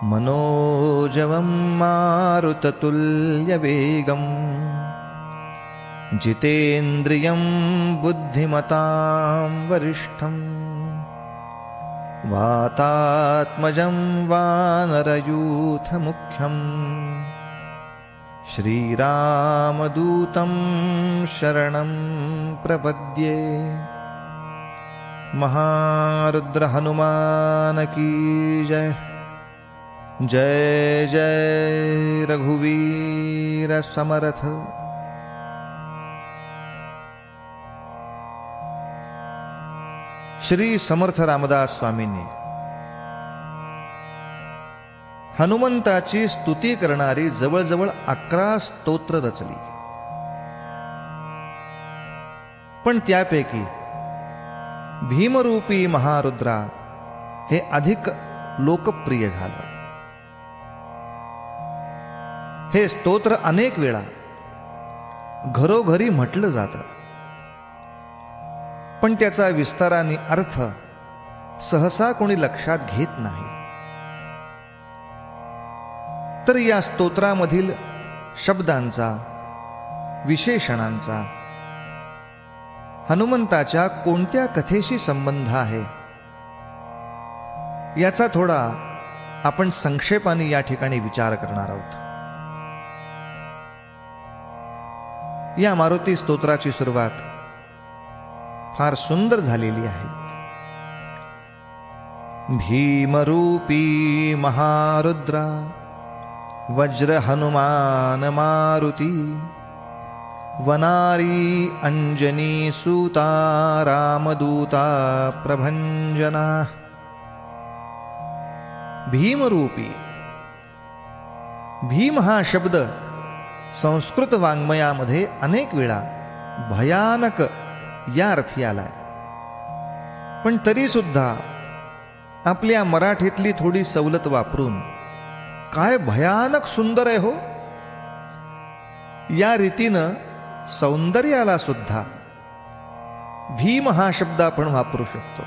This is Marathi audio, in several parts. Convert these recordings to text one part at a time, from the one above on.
मनोजवं मारुततुल्यवेगं जितेन्द्रियं बुद्धिमतां वरिष्ठं वातात्मजं वानरयूथमुख्यं श्रीरामदूतं शरणं प्रपद्ये। महारुद्र हनुमान की जय। जय जय रघुवीर समर्थ। श्री समर्थ रामदास स्वामींनी हनुमंताची स्तुती करणारी जवळजवळ 11 स्तोत्र रचली, पण त्यापैकी भीमरूपी महारुद्रा हे अधिक लोकप्रिय झालं। हे स्तोत्र अनेक वेळा घरोघरी म्हटलं जातं, पण त्याचा विस्ताराने अर्थ सहसा कोणी लक्षात घेत नाही। तर या स्तोत्रामधील शब्दांचा, विशेषणांचा हनुमंताच्या कोणत्या कथेशी संबंध आहे याचा थोडा आपण संक्षेपाने या ठिकाणी विचार करणार आहोत। या मारुती स्तोत्राची सुरुवात फार सुंदर झालेली आहे। भीमरूपी महारुद्रा वज्र हनुमान मारुती वनारी अंजनी सूता रामदूता प्रभंजना। भीमरूपी, भीम हा शब्द संस्कृत वाङ्मयामध्ये अनेक वेळा भयानक या अर्थी आलाय, पण तरी सुद्धा आपल्या मराठीतली थोडी सवलत वापरून काय भयानक सुंदर आहे हो, या रीतीनं सौंदर्याला सुद्धा भीम हा शब्द आपण वापरू शकतो।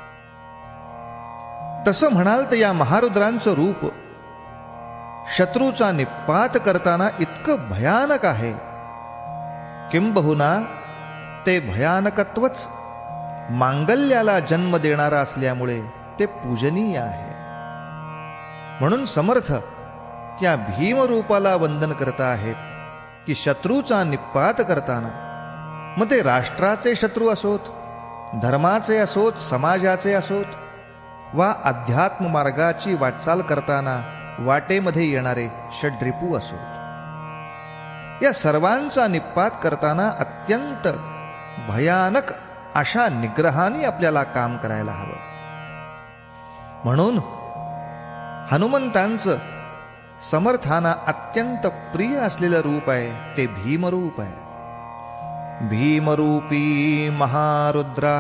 तसं म्हणाल तर या महारुद्रांचं रूप शत्रूचा निपात करताना इतकं भयानक आहे, किंबहुना ते भयानकत्वच मांगल्याला जन्म देणारा असल्यामुळे ते पूजनीय आहे। म्हणून समर्थ त्या भीमरूपाला वंदन करता आहेत की शत्रूचा निपात करताना, मग ते राष्ट्राचे शत्रू असोत, धर्माचे असोत, समाजाचे असोत, वा अध्यात्म मार्गाची वाटचाल करताना वाटेमध्ये येणारे षड्रिपू असोत, या सर्वांचा निपात करताना अत्यंत भयानक अशा निग्रहाने आपल्याला काम करायला हवं। म्हणून हनुमंतांचं समर्थांना अत्यंत प्रिय असलेलं रूप आहे ते भीमरूप आहे। भीमरूपी महारुद्रा।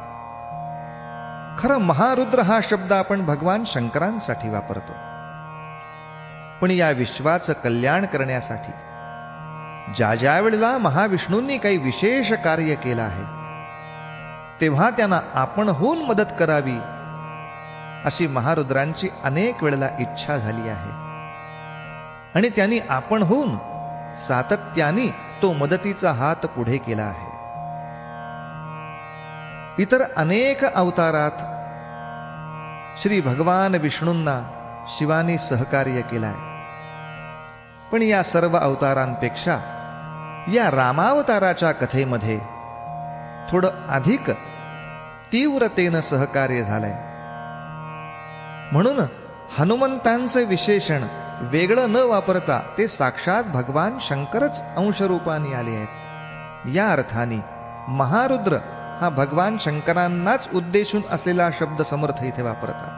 खरं महारुद्र हा शब्द आपण भगवान शंकरांसाठी वापरतो, पण या विश्वाचं कल्याण करण्यासाठी ज्या वेळेला महाविष्णूंनी काही विशेष कार्य केलं आहे, तेव्हा त्यांना आपणहून मदत करावी अशी महारुद्रांची अनेक वेळेला इच्छा झाली आहे, आणि त्यांनी आपणहून सातत्याने तो मदतीचा हात पुढे केला आहे। इतर अनेक अवतारात श्री भगवान विष्णूंना शिवानी सहकार्य केलाय, पण या सर्व अवतारांपेक्षा या रामावताराच्या कथेमध्ये थोडं अधिक तीव्रतेनं सहकार्य झालंय। म्हणून हनुमंतांचे विशेषण वेगळं न वापरता ते साक्षात भगवान शंकरच अंशरूपाने आले आहेत। या अर्थाने महारुद्र हा भगवान शंकरांनाच उद्देशून असलेला शब्द समर्थ इथे वापरतात।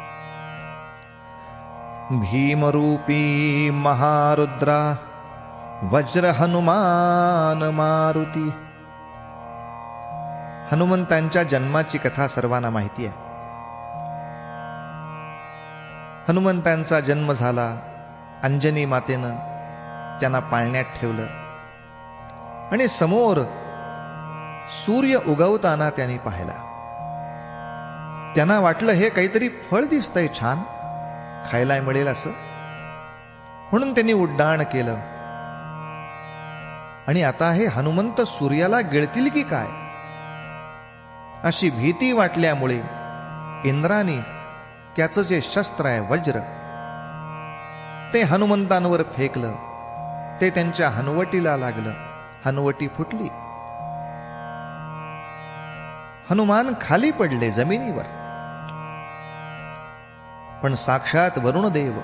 भीमरूपी महारुद्रा वज्र हनुमान मारुती। हनुमंतांच्या जन्माची कथा सर्वांना माहिती आहे। हनुमंतांचा जन्म झाला, अंजनी मातेनं त्यांना पाळण्यात ठेवलं आणि समोर सूर्य उगवताना त्यांनी पाहिला। त्यांना वाटलं हे काहीतरी फळ दिसतंय छान, खायला मिळेल असं, म्हणून त्यांनी उड्डाण केलं. आणि आता हे हनुमंत सूर्याला गिळतील की काय अशी भीती वाटल्यामुळे इंद्राने त्याचं जे शस्त्र आहे वज्र, ते हनुमंतांवर फेकलं. ते त्यांच्या हनुवटीला लागलं. हनुवटी फुटली. हनुमान खाली पडले जमिनीवर. पण साक्षात वरुणदेव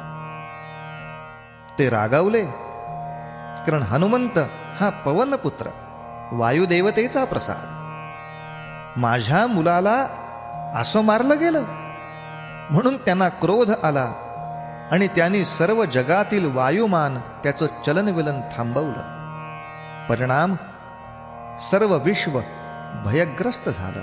ते रागावले, कारण हनुमंत हा पवनपुत्र, वायुदेवतेचा प्रसाद. माझ्या मुलाला असं मारलं गेलं, म्हणून त्यांना क्रोध आला आणि त्यांनी सर्व जगातील वायुमान त्याचं चलनविलन थांबवलं. परिणाम सर्व विश्व भयग्रस्त झालं.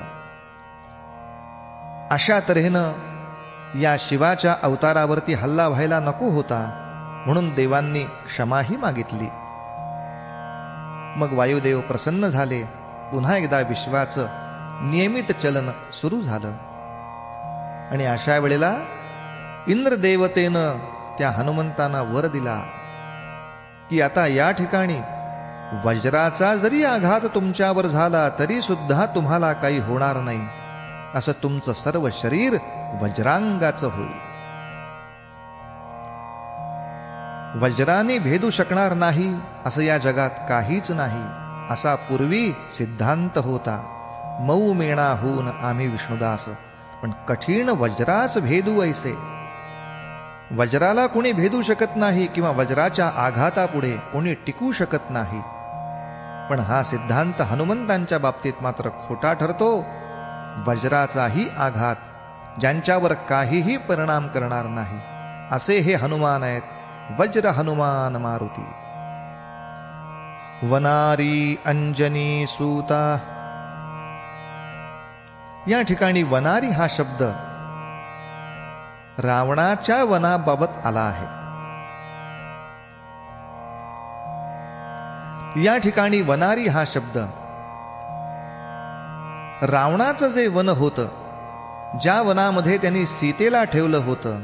अशा तऱ्हेनं या शिवाच्या अवतारावरती हल्ला व्हायला नको होता, म्हणून देवांनी क्षमाही मागितली. मग वायुदेव प्रसन्न झाले. पुन्हा एकदा विश्वाचं नियमित चलन सुरू झालं. आणि अशा वेळेला इंद्रदेवतेनं त्या हनुमंतांना वर दिला की आता या ठिकाणी वज्राचा जरी आघात तुमच्यावर झाला तरी सुद्धा तुम्हाला काही होणार नाही. असं तुमचं सर्व शरीर वज्रांगाचं होईल. वज्राने भेदू शकणार नाही असं या जगात काहीच नाही, असा पूर्वी सिद्धांत होता. मऊ मेणा होऊन आम्ही विष्णुदास, पण कठीण वज्रास भेदू ऐसे. वज्राला कोणी भेदू शकत नाही किंवा वज्राच्या आघातापुढे कोणी टिकू शकत नाही. पण हा सिद्धांत हनुमंतांच्या बाबतीत मात्र खोटा ठरतो. वज्राचाही आघात ज्यांच्यावर काहीही परिणाम करणार नाही असे हे हनुमान आहेत. वज्र हनुमान मारुती. वनारी अंजनी सूता. या ठिकाणी वनारी हा शब्द रावणाच्या वनाबाबत आला आहे. या ठिकाणी वनारी हा शब्द रावणाचं जे वन होतं, ज्या वनामध्ये त्यांनी सीतेला ठेवलं होतं.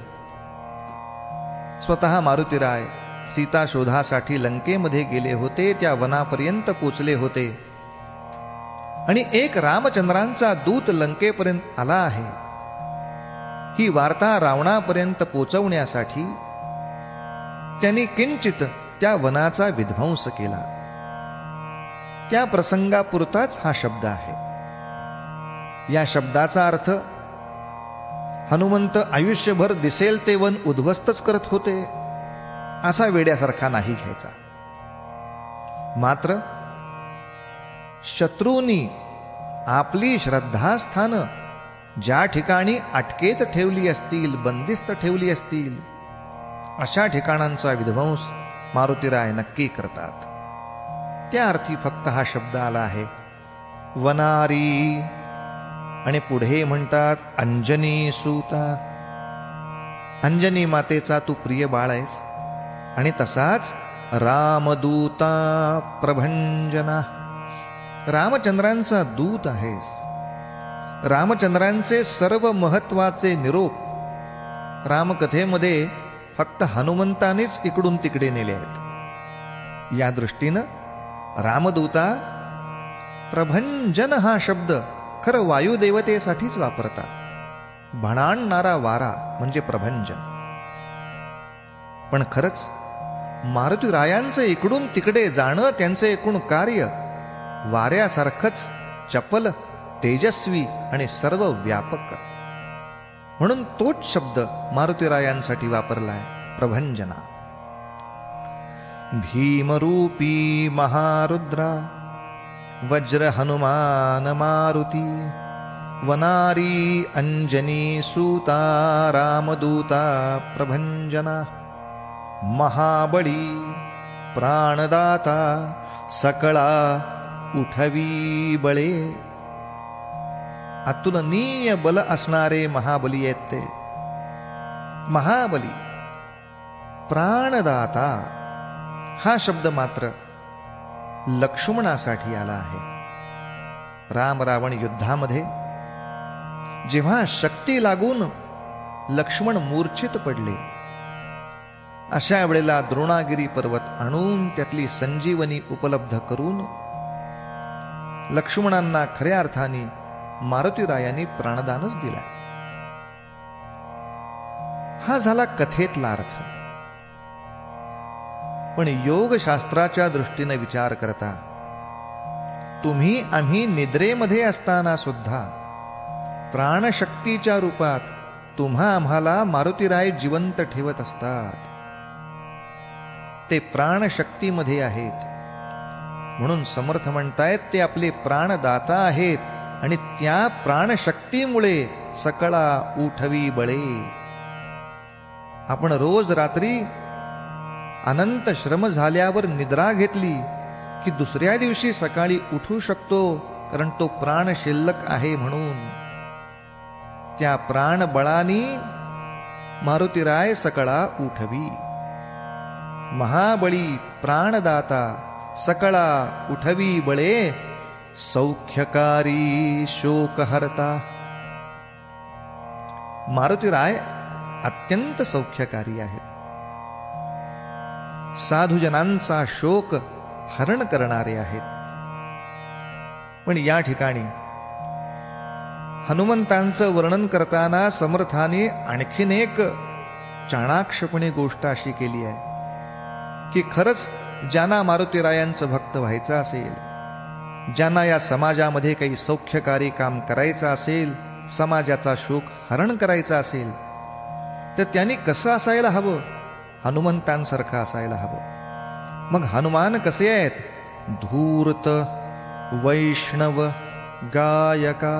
स्वतः मारुतीराय सीता शोधासाठी लंकेमध्ये गेले होते, त्या वनापर्यंत पोचले होते. आणि एक रामचंद्रांचा दूत लंकेपर्यंत आला आहे. ही वार्ता रावणापर्यंत पोचवण्यासाठी त्यांनी किंचित त्या वनाचा विध्वंस केला. त्या प्रसंगापुरताच हा शब्द आहे. या शब्दाचा अर्थ हनुमंत आयुष्यभर दिसेल ते वन उद्ध्वस्तच करत होते असा वेड्यासारखा नाही घ्यायचा. मात्र शत्रूंनी आपली श्रद्धास्थानं ज्या ठिकाणी अटकेत ठेवली असतील, बंदिस्त ठेवली असतील, अशा ठिकाणांचा विध्वंस मारुतीराय नक्की करतात. त्या अर्थी फक्त हा शब्द आला आहे वनारी. आणि पुढे म्हणतात अंजनी सूता. अंजनी मातेचा तू प्रिय बाळ आहेस, आणि तसाच रामदूता प्रभंजना. रामचंद्रांचा दूत आहेस. रामचंद्रांचे सर्व महत्वाचे निरोप रामकथेमध्ये फक्त हनुमंतानेच इकडून तिकडे नेले आहेत. या दृष्टीनं रामदूता. प्रभंजन हा शब्द खरं वायुदेवतेसाठीच वापरतात. भणाणणारा वारा म्हणजे प्रभंजन. पण खरंच मारुतीरायांचं इकडून तिकडे जाणं, त्यांचं एकूण कार्य वाऱ्यासारखंच चपल, तेजस्वी आणि सर्व व्यापक. म्हणून तोच शब्द मारुतीरायांसाठी वापरलाय, प्रभंजना. भीमरूपी महारुद्रा वज्र हनुमान मारुती. वनारी अंजनी सूता रामदूता प्रभंजना. महाबळी प्राणदाता सकळा उठवी बळे. अतुलनीय बल असणारे महाबली आहेत ते. महाबली प्राणदाता हा शब्द मात्र लक्ष्मणासाठी आला आहे. राम रावण युद्धामध्ये जेव्हा शक्ती लागून लक्ष्मण मूर्छित पडले. अशा वेळेला द्रोणागिरी पर्वत आणून त्यातली संजीवनी उपलब्ध करून लक्ष्मणांना खऱ्या अर्थाने मारुतीरायांनी प्राणदानच दिला. हा झाला कथेतला अर्थ. पण योगशास्त्राच्या दृष्टीने विचार करता तुम्ही आम्ही निद्रेमध्ये असताना सुद्धा प्राणशक्तीच्या रूपात तुम्हा आम्हाला मारुतीराय जिवंत ठेवत असतात. ते प्राणशक्तीमध्ये आहेत म्हणून समर्थ म्हणतायत ते आपले प्राणदाता आहेत. आणि त्या प्राणशक्तीमुळे सकळा उठवी बळे. आपण रोज रात्री अनंत श्रम झाल्यावर निद्रा घेतली की दुसऱ्या दिवशी सकाळी उठू शकतो, कारण तो प्राण शिल्लक आहे म्हणून. त्या प्राणबळाने मारुतीराय सकळा उठवी. महाबळी प्राणदाता सकळा उठवी बळे, सौख्यकारी शोकहर्ता. मारुतीराय अत्यंत सौख्यकारी आहेत. साधुजनांचा शोक हरण करणारे आहेत. पण या ठिकाणी हनुमंतांचं वर्णन करताना समर्थाने आणखीन एक चाणाक्षपणे गोष्ट अशी केली आहे की खरंच ज्यांना मारुतीरायांचं भक्त व्हायचं असेल, ज्यांना या समाजामध्ये काही सौख्यकारी काम करायचं असेल, समाजाचा शोक हरण करायचा असेल, तर त्यांनी कसं असायला हवं? हनुमंतांसारखं असायला हवं. मग हनुमान कसे आहेत? धूर्त वैष्णव गायका.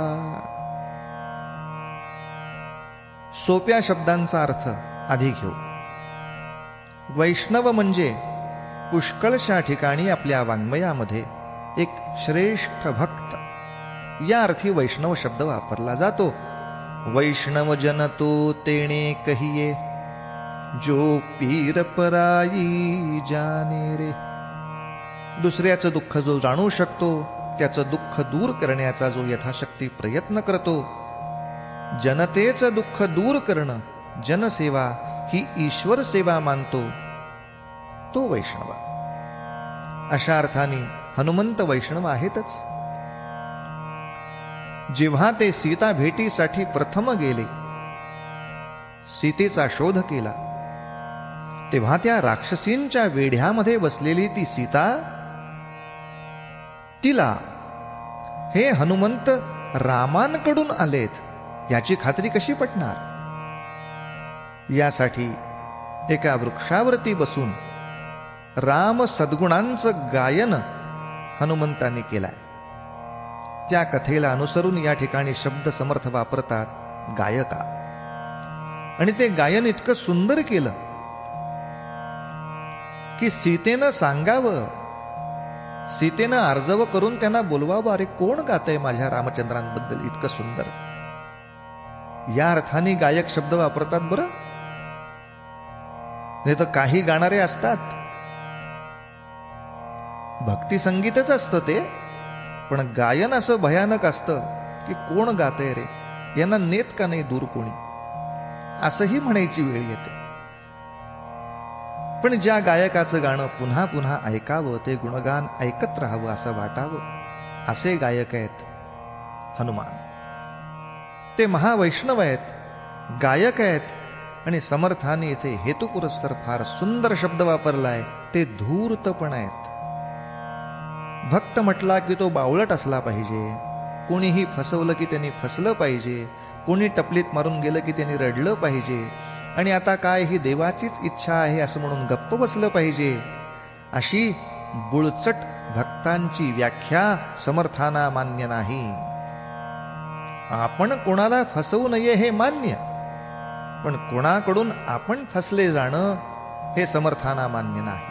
सोप्या शब्दांचा अर्थ आधी घेऊ. वैष्णव म्हणजे पुष्कळशा ठिकाणी आपल्या वाङ्मयामध्ये एक श्रेष्ठ भक्त या अर्थी वैष्णव शब्द वापरला जातो. वैष्णव जन तो तेणे कहिये, जो पीर पराई जाने रे. दुसऱ्याचं दुःख जो जाणू शकतो, त्याचं दुःख दूर करण्याचा जो यथाशक्ती प्रयत्न करतो, जनतेचं दुःख दूर करणं, जनसेवा ही ईश्वर सेवा मानतो, तो वैष्णव. अशा अर्थाने हनुमंत वैष्णव आहेतच. जेव्हा ते सीता भेटीसाठी प्रथम गेले, सीतेचा शोध केला, तेव्हा त्या राक्षसींच्या वेढ्यामध्ये बसलेली ती सीता, तिला हे हनुमंत रामांकडून आलेत याची खात्री कशी पटणार? यासाठी एका वृक्षावरती बसून राम सद्गुणांचं गायन हनुमंतांनी केलाय. त्या कथेला अनुसरून या ठिकाणी शब्द समर्थ वापरतात, गायका. आणि ते गायन इतकं सुंदर केलं की सीतेनं सांगावं, सीतेनं अर्जव करून त्यांना बोलवावं, अरे कोण गातंय माझ्या रामचंद्रांबद्दल इतकं सुंदर. या अर्थाने गायक शब्द वापरतात बरं. नाही तर काही गाणारे असतात, भक्ती संगीतच असतं ते, पण गायन असं भयानक असतं की कोण गातंय रे, यांना नेत का नाही दूर कोणी, असंही म्हणायची वेळ येते. पण ज्या गायकाचं गाणं पुन्हा पुन्हा ऐकावं, ते गुणगान ऐकत राहावं असं वाटावं, असे गायक आहेत हनुमान. ते महावैष्णव आहेत, गायक आहेत. आणि समर्थाने इथे हेतुपुरस्सर फार सुंदर शब्द वापरलाय, ते धूर्त पण आहेत. भक्त म्हटला की तो बावळट असला पाहिजे, कोणीही फसवलं की त्यांनी फसलं पाहिजे, कोणी टपलीत मारून गेलं की त्यांनी रडलं पाहिजे, आणि आता काय ही देवाचीच इच्छा आहे असं म्हणून गप्प बसलं पाहिजे, अशी बुळचट भक्तांची व्याख्या समर्थांना मान्य नाही. आपण कोणाला फसवू नये हे मान्य, पण कोणाकडून आपण फसले जाणं हे समर्थांना मान्य नाही.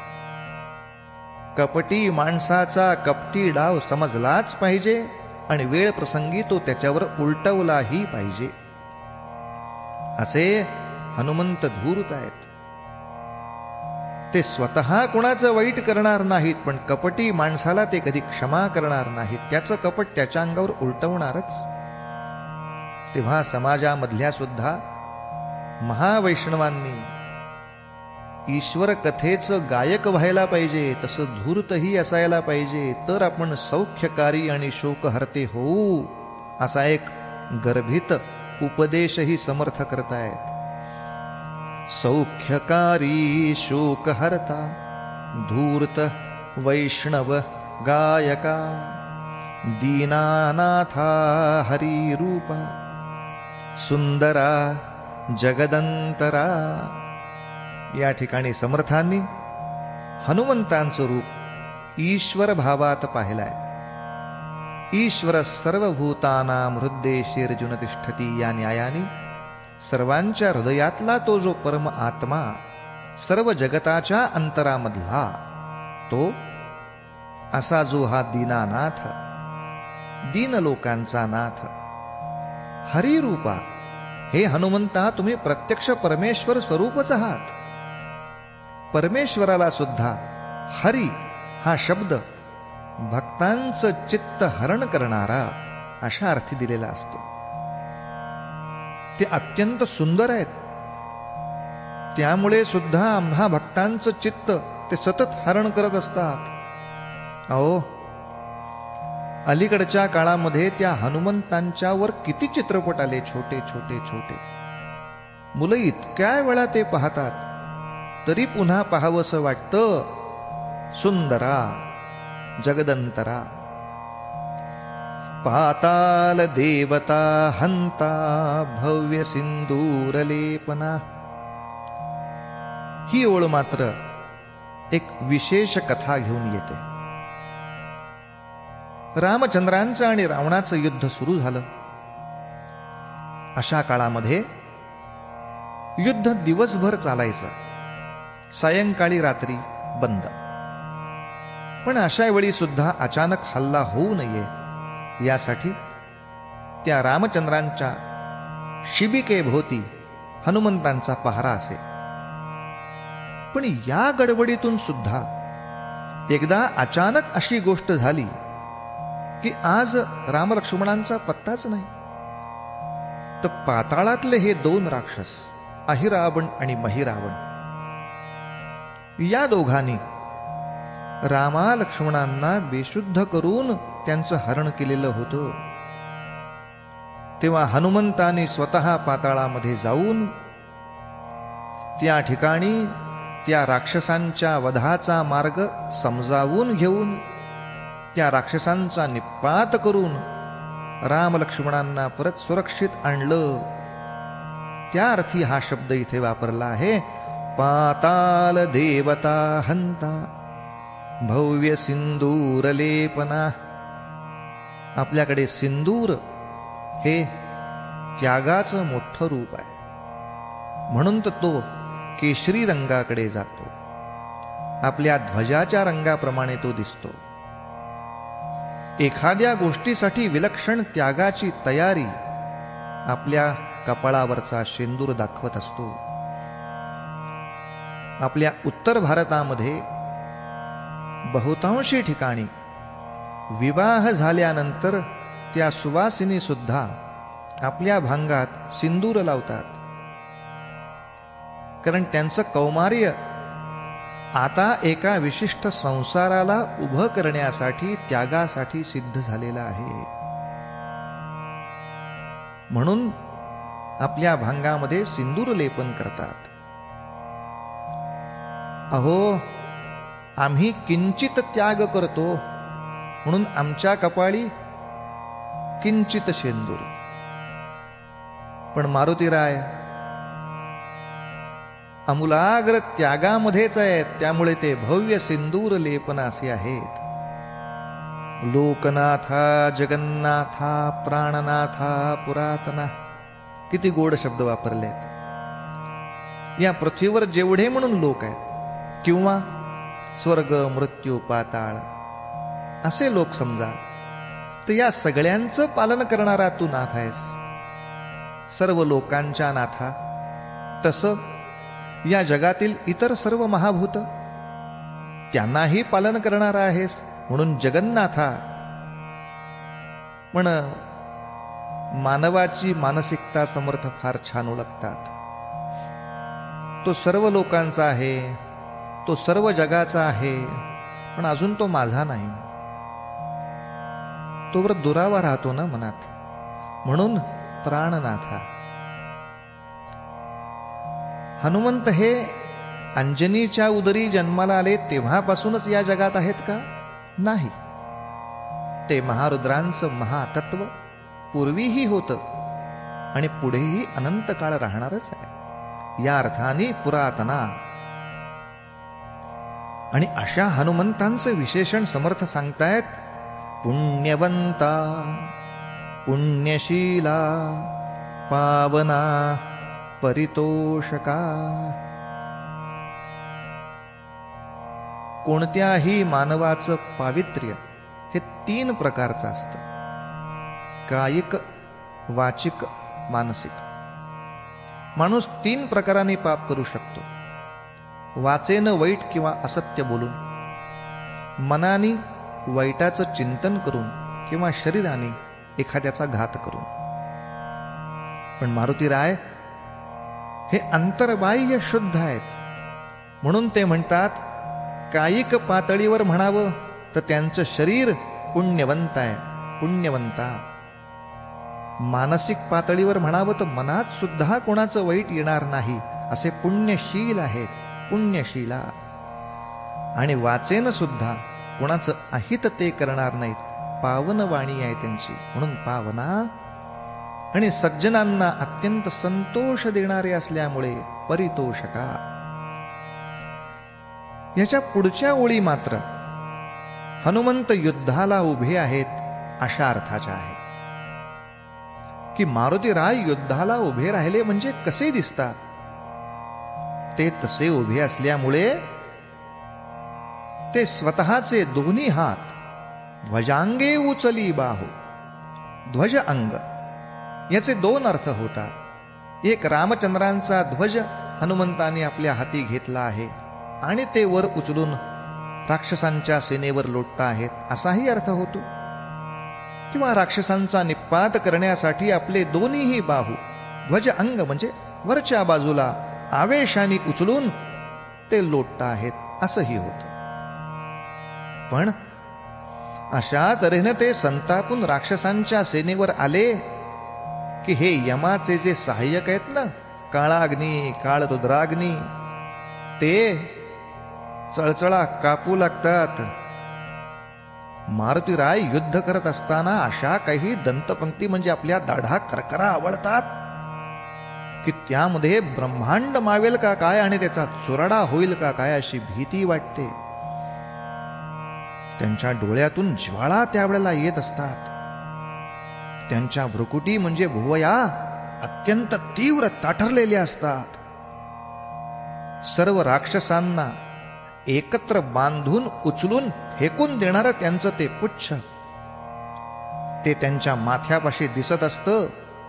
कपटी माणसाचा कपटी डाव समजलाच पाहिजे आणि वेळ प्रसंगी तो त्याच्यावर उलटवलाही पाहिजे. असे हनुमंत धूर्त आहेत. ते स्वतः कोणाचं वाईट करणार नाहीत, पण कपटी माणसाला ते कधी क्षमा करणार नाहीत, त्याचं कपट त्याच्या अंगावर उलटवणारच. तेव्हा समाजामधल्या सुद्धा महावैष्णवांनी ईश्वर कथेचं गायक व्हायला पाहिजे, तसं धूर्तही असायला पाहिजे, तर आपण सौख्यकारी आणि शोकहर्ते होऊ, असा एक गर्भित उपदेशही समर्थ करतायत. सौख्यकारी शोकहर्ता धूर्त वैष्णव गायका दीनानाथा हरिरूपा सुंदरा जगदंतरा. या ठिकाणी समर्थांनी हनुमंतांचं रूप ईश्वर भावात पाहिलाय. ईश्वर सर्वभूतानां हृद्देशीर्जुन तिष्ठती या न्यायाने सर्वांच्या हृदयातला तो जो परम आत्मा, सर्व जगताच्या अंतरामधला तो, असा जो हा दीनानाथ, दीन लोकांचा नाथ, हरिरूपा, हे हनुमंता तुम्ही प्रत्यक्ष परमेश्वर स्वरूपच आहात. परमेश्वराला सुद्धा हरी हा शब्द भक्तांचं चित्त हरण करणारा अशा अर्थी दिलेला असतो. ते अत्यंत सुंदर आहेत, त्यामुळे सुद्धा आम्हा भक्तांचं चित्त ते सतत हरण करत असतात. अहो, अलीकडच्या काळामध्ये त्या हनुमंतांच्यावर किती चित्रपट आले, छोटे छोटे छोटे. मुलं इतक्या वेळा ते पाहतात तरी पुन्हा पाहावंसं वाटतं. सुंदरा जगदंतरा पाताल देवता हंता भव्य सिंदूरलेपना. ही ओळ मात्र एक विशेष कथा घेऊन येते. रामचंद्रांचं आणि रावणाचं युद्ध सुरू झालं. अशा काळामध्ये युद्ध दिवसभर चालायचं, सायंकाळी रात्री बंद. पण अशा वेळी सुद्धा अचानक हल्ला होऊ नये यासाठी त्या रामचंद्रांच्या शिबिकेभोवती हनुमंतांचा पहारा असे. पण या गडबडीतून सुद्धा एकदा अचानक अशी गोष्ट झाली की आज रामलक्ष्मणांचा पत्ताच नाही. तर पाताळातले हे दोन राक्षस, अहिरावण आणि महिरावण, या दोघांनी रामा लक्ष्मणांना बेशुद्ध करून त्यांचं हरण केलेलं होतं. तेव्हा हनुमंतांनी स्वतः पाताळामध्ये जाऊन त्या ठिकाणी त्या राक्षसांच्या वधाचा मार्ग समजावून घेऊन त्या राक्षसांचा निपात करून राम लक्ष्मणांना परत सुरक्षित आणलं. त्या अर्थी हा शब्द इथे वापरला आहे. पाताल देवता हंता भव्य सिंदूरलेपना. आपल्याकडे सिंदूर हे त्यागाचं मोठं रूप आहे, म्हणून तर तो केशरी रंगाकडे जातो. आपल्या ध्वजाच्या रंगाप्रमाणे तो दिसतो. एखाद्या गोष्टीसाठी विलक्षण त्यागाची तयारी आपल्या कपाळावरचा शेंदूर दाखवत असतो. आपल्या उत्तर भारतामध्ये बहुतांशी ठिकाणी विवाह झाल्यानंतर त्या सुवासिनी सुद्धा आपल्या भांगात सिंदूर लावतात, कारण त्यांचं कौमार्य आता एका विशिष्ट संसाराला उभं करण्यासाठी, त्यागासाठी सिद्ध झालेला आहे. म्हणून आपल्या भांगामध्ये सिंदूर लेपन करतात. अहो, आम्ही किंचित त्याग करतो म्हणून आमच्या कपाळी किंचित शेंदूर. पण मारुतीराय अमूलाग्र त्यागामध्येच आहेत, त्यामुळे ते भव्य सिंदूर लेपनासी आहेत. लोकनाथा जगन्नाथा प्राणनाथा पुरातना, किती गोड शब्द वापरलेत. या पृथ्वीवर जेवढे म्हणून लोक आहेत, किंवा स्वर्ग मृत्यू पाताळ असे लोक समजा, तर या सगळ्यांचं पालन करणारा तू नाथ आहेस, सर्व लोकांच्या नाथा. तसं या जगातील इतर सर्व महाभूत त्यांनाही पालन करणारा आहेस, म्हणून जगन्नाथा. पण मानवाची मानसिकता समर्थ फार छान ओळखतात. तो सर्व लोकांचा आहे, तो सर्व जगाचा आहे, पण अजून तो माझा नाही. तोवर दुरावा राहतो ना मनात. म्हणून प्राणनाथा. हनुमंत हे अंजनीच्या उदरी जन्माला आले तेव्हापासूनच या जगात आहेत का? नाही. ते महारुद्रांचं महातत्व पूर्वीही होतं आणि पुढेही अनंत काळ राहणारच आहे, या अर्थाने पुरातना. आणि अशा हनुमंतांचं विशेषण समर्थ सांगतायत. पुण्यवंता, पुण्यशीला, पावना, परितोषका. कोणत्याही मानवाचं पावित्र्य हे 3 प्रकारचं असतं: कायिक, वाचिक, मानसिक. माणूस 3 प्रकारांनी पाप करू शकतो: वाचेनं वाईट किंवा असत्य बोलून, मनाने वाईटाचं चिंतन करून, किंवा शरीराने एखाद्याचा घात करून. पण मारुतीराय हे अंतर्बाह्य शुद्ध आहेत. म्हणून ते म्हणतात, कायिक पातळीवर म्हणावं तर त्यांचं शरीर पुण्यवंत आहे, पुण्यवंता. मानसिक पातळीवर म्हणावं तर मनात सुद्धा कोणाचं वाईट येणार नाही, असे पुण्यशील आहेत, पुण्यशीला. आणि वाचेन सुद्धा कोणाचं अहित ते करणार नाहीत, पावन वाणी आहे त्यांची, म्हणून पावना. आणि सज्जनांना अत्यंत संतोष देणारे असल्यामुळे परितोषका. याच्या पुढच्या ओळी मात्र हनुमंत युद्धाला उभे आहेत अशा अर्थाच्या आहेत की मारुतीराय युद्धाला उभे राहिले म्हणजे कसे दिसतात? ते तसे उभे असल्यामुळे ते स्वतःचे दोन्ही हात ध्वजांगे उचली बाहू. ध्वज अंग याचे 2 अर्थ होतात. एक, रामचंद्रांचा ध्वज हनुमंताने आपल्या हाती घेतला आहे आणि ते वर उचलून राक्षसांच्या सेनेवर लोटता आहेत, असाही अर्थ होतो. किंवा राक्षसांचा निपात करण्यासाठी आपले दोन्हीही बाहू, ध्वज अंग म्हणजे वरच्या बाजूला आवेशाने उचलून ते लोटता आहेत, असंही होतं. पण अशा तऱ्हेने ते संतापून राक्षसांच्या सेनेवर आले की हे यमाचे जे सहाय्यक आहेत ना, काळाग्नी, काळरुद्राग्नी, ते चळचळा कापू लागतात. मारुतीराय युद्ध करत असताना अशा काही दंतपंक्ती म्हणजे आपल्या दाढा करकरा आवळतात की त्यामध्ये ब्रह्मांड मावेल का काय आणि त्याचा चुराडा होईल का काय अशी भीती वाटते. त्यांच्या डोळ्यातून ज्वाळा त्यावेळेला येत असतात. त्यांच्या भ्रुकुटी म्हणजे भुवया अत्यंत तीव्र ताठरलेल्या असतात. सर्व राक्षसांना एकत्र बांधून उचलून फेकून देणारं त्यांचं ते पुच्छ ते त्यांच्या माथ्यापाशी दिसत असतं.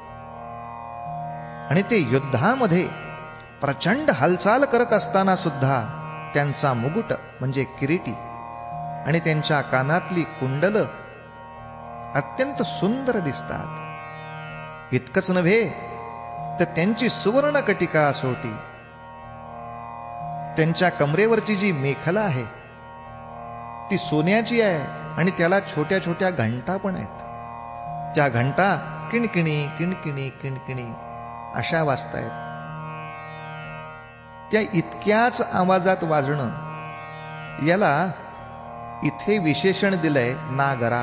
आणि ते युद्धामध्ये प्रचंड हालचाल करत असताना सुद्धा त्यांचा मुकुट म्हणजे किरीटी आणि त्यांच्या कानातली कुंडल अत्यंत सुंदर दिसतात. इतकंच नव्हे तर त्यांची सुवर्ण कटिका असोटी, त्यांच्या कमरेवरची जी मेखला आहे ती सोन्याची आहे आणि त्याला छोट्या छोट्या घंटा पण आहेत. त्या घंटा किणकिणी किणकिणी किणकिणी अशा वाजतायत. त्या इतक्याच आवाजात वाजणं याला इथे विशेषण दिलंय नागरा.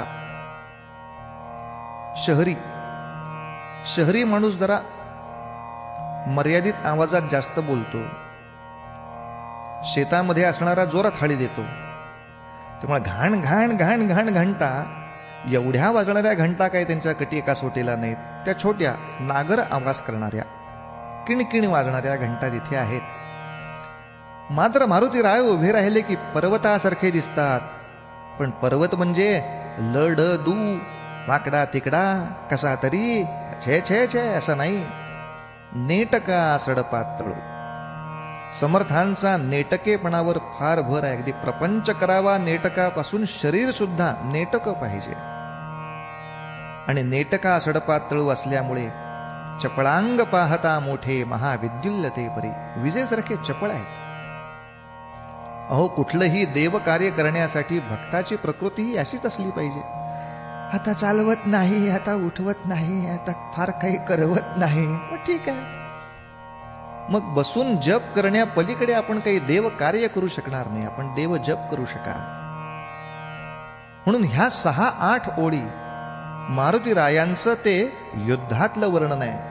शहरी माणूस जरा मर्यादित आवाजात जास्त बोलतो, शेतामध्ये असणारा जोरात थाळी देतो. त्यामुळे घाण घाण घाण घाण घंटा, एवढ्या वाजणाऱ्या घंटा काही त्यांच्या कटी एका सोटीला नाहीत. त्या छोट्या नागर आवाज करणाऱ्या किणकिण वाजणाऱ्या घंटा तिथे आहेत. मात्र मारुतीराय उभे राहिले की पर्वतासारखे दिसतात. पण पर्वत म्हणजे लढ दू वाकडा तिकडा कसा तरी छे छे छे असं नाही, नेटका सडपातळू. समर्थांचा नेटकेपणावर फार भर आहे. अगदी प्रपंच करावा नेटकापासून शरीर सुद्धा नेटक पाहिजे. आणि नेटका सडपातळू असल्यामुळे चपळांग पाहता मोठे महाविद्युल्लते परी. विजेसारखे चपळ आहेत. अहो, कुठलंही देवकार्य करण्यासाठी भक्ताची प्रकृती ही अशीच असली पाहिजे. आता चालवत नाही, आता उठवत नाही, आता फार काही करवत नाही, ठीक आहे. मग बसून जप करण्या पलीकडे आपण काही देव कार्य करू शकणार नाही. आपण देव जप करू शकाल. म्हणून ह्या 6-8 ओळी मारुतीरायांचं ते युद्धातलं वर्णन आहे.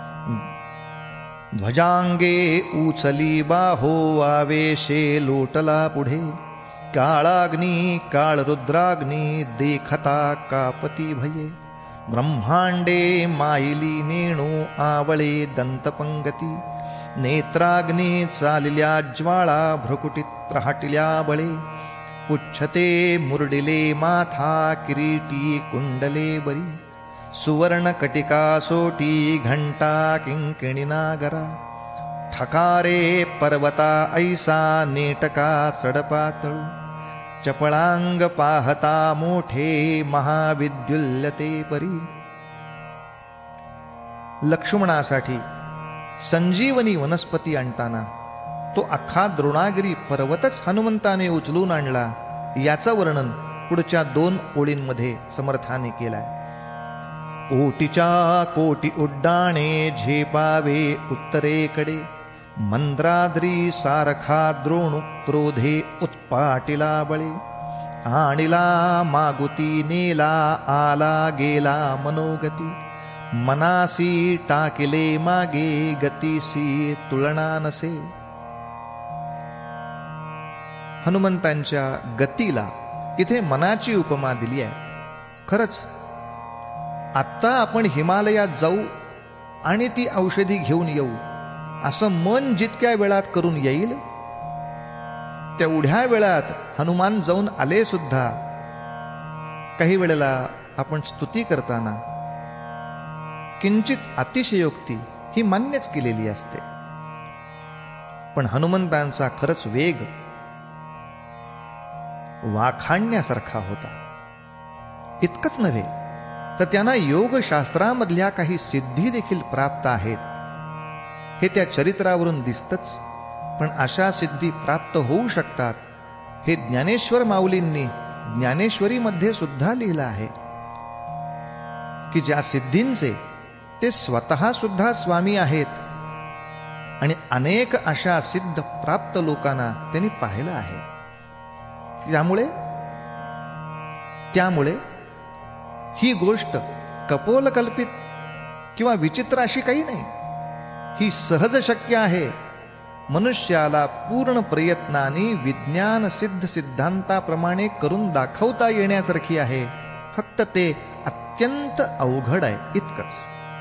ध्वजांगे उचली बाहो आवेशे लोटला पुढे, काळाग्नी काळ रुद्राग्नी देखता कापती भये, ब्रह्मांडे माईली नेणू आवळे दंतपंगती, नेत्राग्नी चालल्या ज्वाळा भ्रुकुटीत राहटिल्या बळे, पुच्छते मुरडिले माथा किरीटी कुंडले बरी, सुवर्ण कटिका सोटी घंटा किंकिणी नागरा, ठकारे पर्वता ऐसा नेटका सडपातळू, चपळांग पाहता मोठे महाविद्युल्लते परी. लक्ष्मणासाठी संजीवनी वनस्पती आणताना तो अख्खा द्रोणागिरी पर्वतच हनुमंताने उचलून आणला, याचं वर्णन पुढच्या 2 ओळींमध्ये समर्थाने केलाय. कोटीच्या कोटी उड्डाणे झेपावे उत्तरेकडे, मंद्राद्री सारखा द्रोणू क्रोधे उत्पाटिला बळे, आणिला मागुती नेला आला गेला मनोगती, मनासी टाकिले मागे गतीसी तुलना नसे. हनुमंतांच्या गतीला इथे मनाची उपमा दिली आहे. खरंच आत्ता आपण हिमालयात जाऊ आणि ती औषधी घेऊन येऊ असं मन जितक्या वेळात करून येईल, तेवढ्या वेळात हनुमान जाऊन आले सुद्धा. काही वेळेला आपण स्तुती करताना किंचित अतिशयोक्ती ही मान्यच केलेली असते, पण हनुमंतांचा खरंच वेग वाखाणण्यासारखा होता. इतकंच नव्हे तर त्यांना योगशास्त्रामधल्या काही सिद्धी देखील प्राप्त आहेत, हे त्या चरित्रावरून दिसतच. पण अशा सिद्धी प्राप्त होऊ शकतात हे ज्ञानेश्वर माऊलींनी ज्ञानेश्वरीमध्ये सुद्धा लिहिलं आहे, की ज्या सिद्धींचे ते स्वतः सुद्धा स्वामी आहेत आणि अनेक अशा सिद्ध प्राप्त लोकांना त्यांनी पाहिलं आहे. त्यामुळे ही गोष्ट कपोलकल्पित किंवा विचित्र अशी काही नाही. ही सहज शक्य आहे. मनुष्याला पूर्ण प्रयत्नाने विज्ञान सिद्ध सिद्धांताप्रमाणे करून दाखवता येण्यासारखी आहे. फक्त ते अत्यंत अवघड आहे, इतकंच.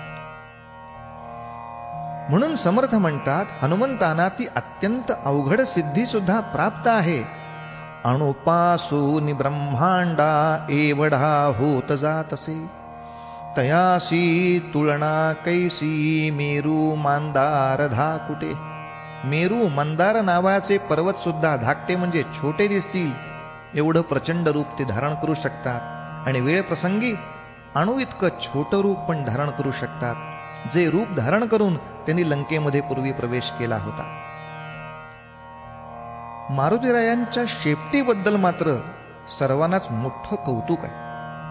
म्हणून समर्थ म्हणतात, हनुमंतांना ती अत्यंत अवघड सिद्धी सुद्धा प्राप्त आहे. अणुपासून ब्रह्मांडा एवढा होत जातसे, तयासी तुलना कैसी मेरू मंदार धाकुटे. मेरू मंदार नावाचे पर्वत सुद्धा धाकटे म्हणजे छोटे दिसतील, एवढं प्रचंड रूप ते धारण करू शकतात. आणि वेळ प्रसंगी अणु इतकं छोटं रूप पण धारण करू शकतात, जे रूप धारण करून त्यांनी लंकेमध्ये पूर्वी प्रवेश केला होता. मारुतीरायांच्या शेपटीबद्दल मात्र सर्वांनाच मोठं कौतुक आहे.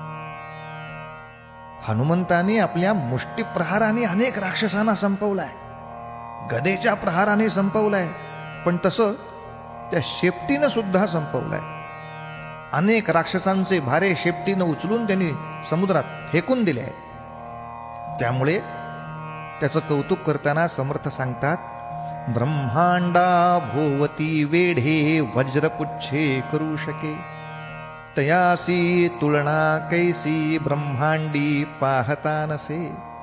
हनुमंतांनी आपल्या मुष्टीप्रहाराने अनेक राक्षसांना संपवलाय, गदेच्या प्रहाराने संपवलाय, पण तसं त्या शेपटीनं सुद्धा संपवलाय. अनेक राक्षसांचे भारे शेपटीनं उचलून त्यांनी समुद्रात फेकून दिले आहेत. त्यामुळे त्याचं कौतुक करताना समर्थ सांगतात, ब्रह्मांडा भोवती वेढे वज्रपुच्छे करू शके, तयासी तुलना कैसी ब्रह्मांडी पाहता नसे.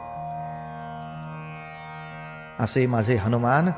असे माझे हनुमान,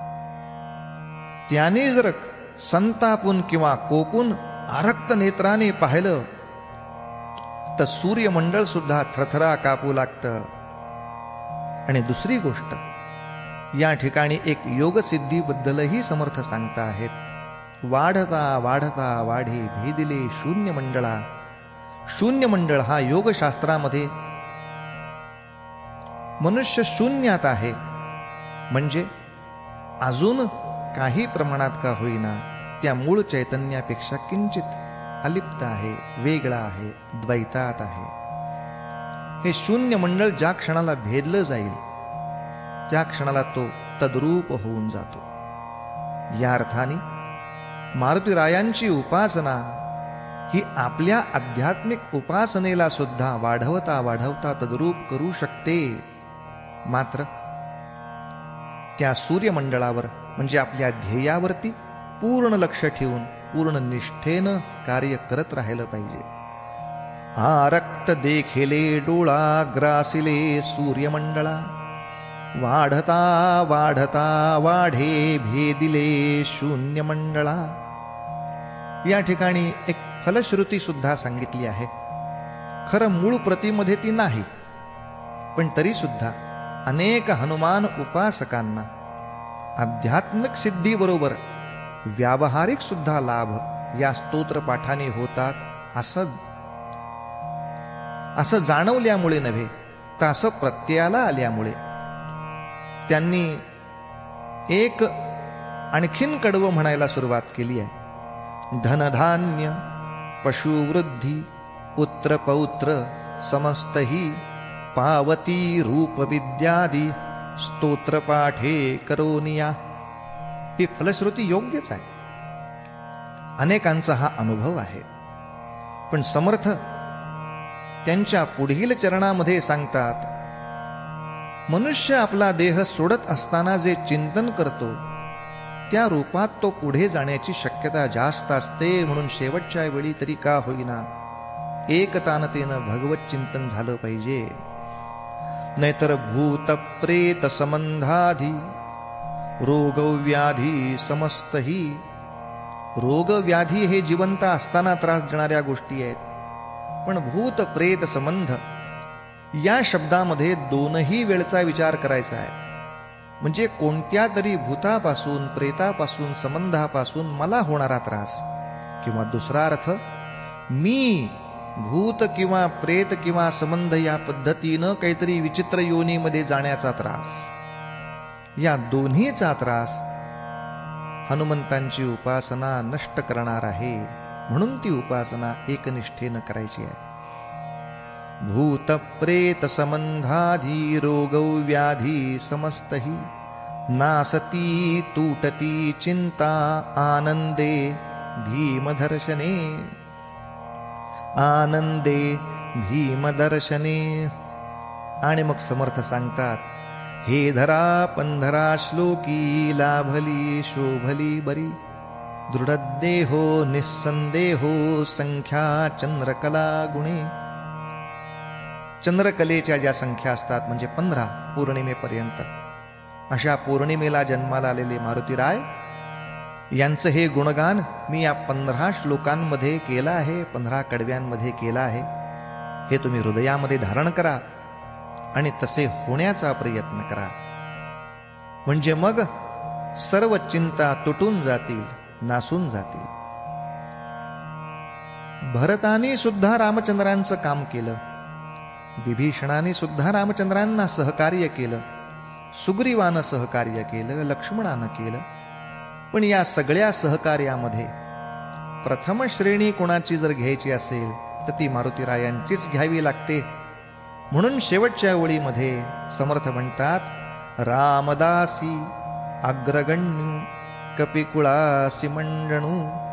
त्याने जर संतापून किंवा कोपून आरक्त नेत्राने पाहिलं तर सूर्यमंडळ सुद्धा थरथरा कापू लागतं. आणि दुसरी गोष्ट, या ठिकाणी एक योगसिद्धीबद्दलही समर्थ सांगता आहेत. वाढता वाढता वाढे भेदिले शून्यमंडळा. शून्यमंडळ हा योगशास्त्रामध्ये मनुष्य शून्यात आहे, म्हणजे अजून काही प्रमाणात का होईना त्या मूळ चैतन्यापेक्षा किंचित अलिप्त आहे, वेगळा आहे, द्वैतात आहे. हे शून्य मंडळ ज्या क्षणाला भेदलं जाईल त्या क्षणाला तो तद्रूप होऊन जातो. या अर्थाने मारुतीरायांची उपासना ही आपल्या आध्यात्मिक उपासनेला सुद्धा वाढवता वाढवता तद्रूप करू शकते. मात्र त्या सूर्यमंडळावर म्हणजे आपल्या ध्येयावरती पूर्ण लक्ष ठेवून पूर्ण निष्ठेनं कार्य करत राहिलं पाहिजे. आरक्त देखिले डोळा ग्रासिले सूर्यमंडळा, वाढता वाढता वाढे भेदिले शून्यमंडळा. या ठिकाणी एक फलश्रुती सुद्धा सांगितली आहे. खरं मूळ प्रतीमध्ये ती नाही, पण तरी सुद्धा अनेक हनुमान उपासकांना आध्यात्मिक सिद्धीबरोबर व्यावहारिक सुद्धा लाभ या स्तोत्र पाठाने होतात, असं जाणवल्यामुळे नव्हे तर असं प्रत्ययाला आल्यामुळे त्यांनी एक आणखीन कडवं म्हणायला सुरुवात केली आहे. धनधान्य पशुवृद्धी पुत्र पौत्र समस्तही पावती रूप विद्यादी स्तोत्रपाठे करोनिया. ही फलश्रुती योग्यच आहे, अनेकांचा हा अनुभव आहे. पण समर्थ त्यांच्या पुढील चरणामध्ये सांगतात, मनुष्य आपला देह सोडत असताना जे चिंतन करतो त्या रूपात तो पुढे जाण्याची शक्यता जास्त असते. म्हणून शेवटच्या वेळी तरी का होईना एकतानतेनं भगवत चिंतन झालं पाहिजे. नाहीतर भूत प्रेत संबंधाधी रोगव्याधी समस्तही. रोगव्याधी हे जिवंत असताना त्रास देणाऱ्या गोष्टी आहेत, पण भूत प्रेत संबंध या शब्दामध्ये दोनही वेळचा विचार करायचा आहे. म्हणजे कोणत्या तरी भूतापासून प्रेतापासून संबंधापासून मला होणारा त्रास, किंवा दुसरा अर्थ मी भूत किंवा प्रेत किंवा संबंध या पद्धतीनं काहीतरी विचित्र योनीमध्ये जाण्याचा त्रास. या दोन्हीचा त्रास हनुमंतांची उपासना नष्ट करणार आहे. म्हणून ती उपासना एकनिष्ठेनं करायची आहे. भूत प्रेत संबंधाधी रोगव्याधी समस्तही नासती तूटती चिंता आनंदे भीमदर्शने. आनंदे भीमदर्शने. आणि मग समर्थ सांगतात, हे धरा पंधरा श्लोकी लाभली शोभली बरी. दृढदेहो निस्संदेहो संख्या चंद्रकला गुणे. चंद्रकलेच्या ज्या संख्या असतात म्हणजे 15 पौर्णिमेपर्यंत, अशा पौर्णिमेला जन्माला आलेले मारुतीराय यांचं हे गुणगान मी या 15 श्लोकांमध्ये केलं आहे, 15 कडव्यांमध्ये केलं आहे. हे तुम्ही हृदयामध्ये धारण करा आणि तसे होण्याचा प्रयत्न करा. म्हणजे मग सर्व चिंता तुटून जातील, नासून जातील. भरताने सुद्धा रामचंद्रांचं काम केलं, विभीषणाने सुद्धा रामचंद्रांना सहकार्य केलं, सुग्रीवानं सहकार्य केलं, लक्ष्मणानं केलं. पण या सगळ्या सहकार्यामध्ये प्रथम श्रेणी कोणाची जर घ्यायची असेल तर ती मारुतीरायांचीच घ्यावी लागते. म्हणून शेवटच्या ओळीमध्ये समर्थ म्हणतात, रामदासी अग्रगण्यू कपिकुळासी मंडणू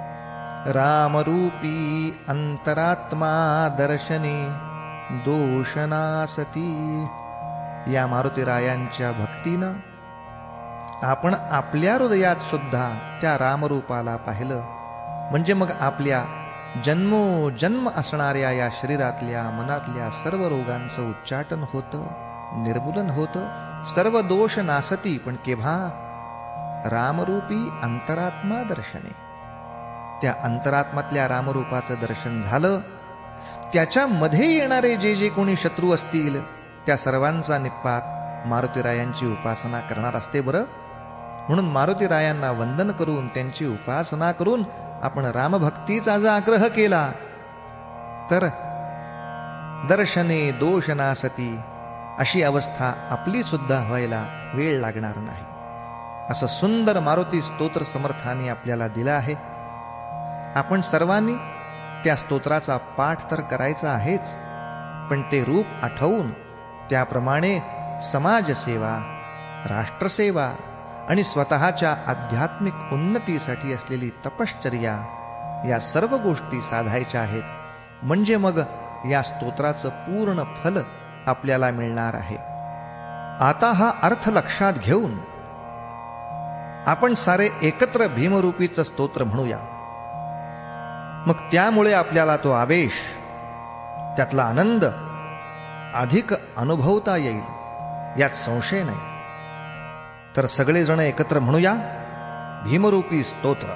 रामरूपी अंतरात्मा दर्शने दोषनासती. या मारुतीरायांच्या भक्तीनं आपण आपल्या हृदयात सुद्धा त्या रामरूपाला पाहिलं, म्हणजे मग आपल्या जन्मोजन्म असणाऱ्या या शरीरातल्या मनातल्या सर्व रोगांचं उच्चाटन होतं, निर्मूलन होतं, सर्व दोष नासती. पण केव्हा? रामरूपी अंतरात्मा दर्शने. त्या अंतरात्मातल्या रामरूपाचं दर्शन झालं, त्याच्यामध्ये येणारे जे जे कोणी शत्रू असतील त्या सर्वांचा निपात मारुतीरायांची उपासना करणार असते. बरं, म्हणून मारुतीरायांना वंदन करून त्यांची उपासना करून आपण रामभक्तीचा जर आग्रह केला तर दर्शने दोष नासती. अशी अवस्था आपली सुद्धा व्हायला वेळ लागणार नाही. असं सुंदर मारुती स्तोत्र समर्थांनी आपल्याला दिलं आहे. आपण सर्वांनी त्या स्तोत्राचा पाठ तर करायचा आहेच, पण ते रूप आठवून त्याप्रमाणे समाजसेवा, राष्ट्रसेवा आणि स्वतःच्या आध्यात्मिक उन्नतीसाठी असलेली तपश्चर्या या सर्व गोष्टी साधायच्या आहेत. म्हणजे मग या स्तोत्राचं पूर्ण फल आपल्याला मिळणार आहे. आता हा अर्थ लक्षात घेऊन आपण सारे एकत्र भीमरूपीचं स्तोत्र म्हणूया. मग त्यामुळे आपल्याला तो आवेश, त्यातला आनंद अधिक अनुभवता येईल, यात संशय नाही. तर सगळेजण एकत्र म्हणूया भीमरूपी स्तोत्र.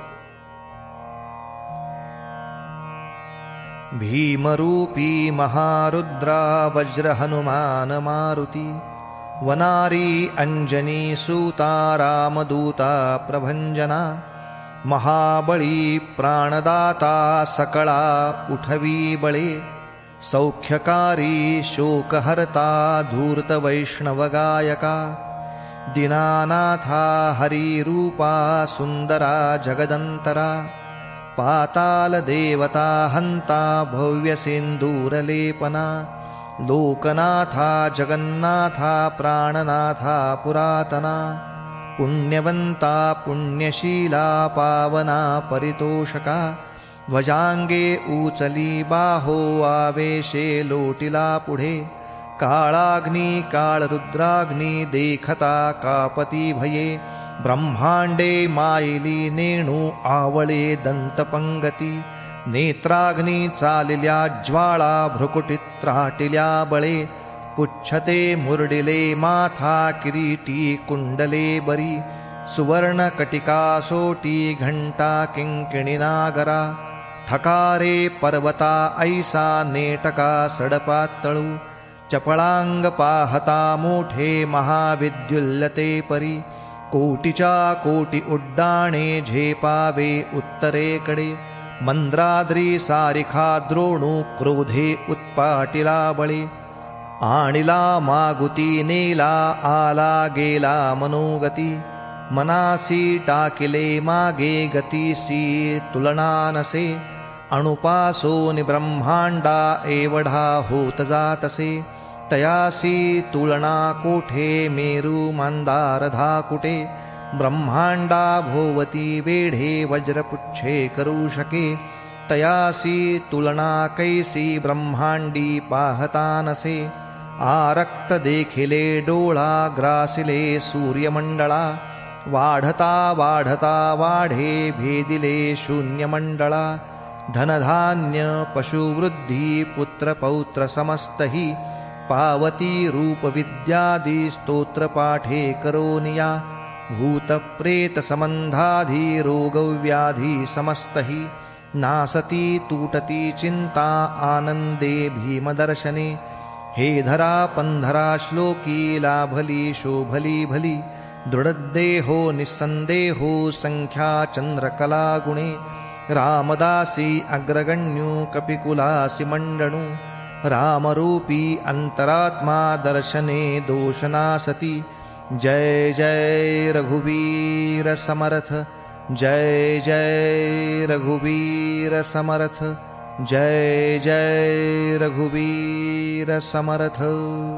भीमरूपी महारुद्रा वज्र हनुमान मारुती, वनारी अंजनी सूता रामदूता प्रभंजना, महाबळी प्राणदाता सकळा उठवी बळे, सौख्यकारी शोकहर्ता धूर्त वैष्णवगायका, दीनानाथा हरिरूपा सुंदरा जगदंतरा, पाताल देवता हंता भव्य सिंदूरलेपना, लोकनाथा जगन्नाथा प्राणनाथा पुरातना, पुण्यवंता पुण्यशीला पावना परितोषका, ध्वजांगे उचली बाहो आवेशे लोटिला पुढे, काळाग्नी काळरुद्राग्नी देखता कापती भये, ब्रह्मांडे मायली नेणू आवळे दंतपंगती, नेत्राग्नी चालिल्या ज्वाळा भ्रुकुटीत त्राटिल्या बळे, पुच्छते मुरडिले माथा किरीटी कुंडले बरी, सुवर्ण कटिका सोटी घंटा किंकिणी नागरा, ठकारे पर्वता ऐसा नेटका सडपातळू, चपळांग पाहता मोठे महाविद्युल्लते परी, कोटीच्या कोटी उड्डाणे झेपावे उत्तरेकडे, मंद्राद्री सारिखा द्रोणू क्रोधे उत्पाटिला बळे, आणिला मागुती नेला आला गेला मनोगती, मनासी टाकिले मागे गतीसी तुलना नसे, अणुपासोनि ब्रह्मांडा एवढा होत जातसे, तयासी तुलना कोठे मेरू मंदार धाकुटे, ब्रह्मांडा भोवती वेढे वज्रपुच्छे करू शके, तयासी तुलना कैसी ब्रह्मांडी पाहता नसे, आरक्त देखिले डोळा ग्रासिले सूर्यमंडळा, वाढता वाढता वाढे भेदिले शून्यमंडळा, धनधान्य पशुवृद्धी पुत्रपौत्र समस्तही, पावती रूप विद्यादी स्तोत्र पाठे करोनिया, भूतप्रेत संबंधाधी रोगव्याधी समस्तही, नासती तूटती चिंता आनंदे भीमदर्शने, हे धरा पंधरा श्लोकी लाभली शोभली भली, दृढदेहो निस्संदेहो संख्या चंद्रकला गुणे, रामदासी अग्रगण्यू कपिकुलासी मंडणू, रामरूपी अंतरात्मा दर्शने दोषनासती, जय जय रघुवीर समर्थ, जय जय रघुवीर समर्थ, जय जय रघुवीर समर्थ.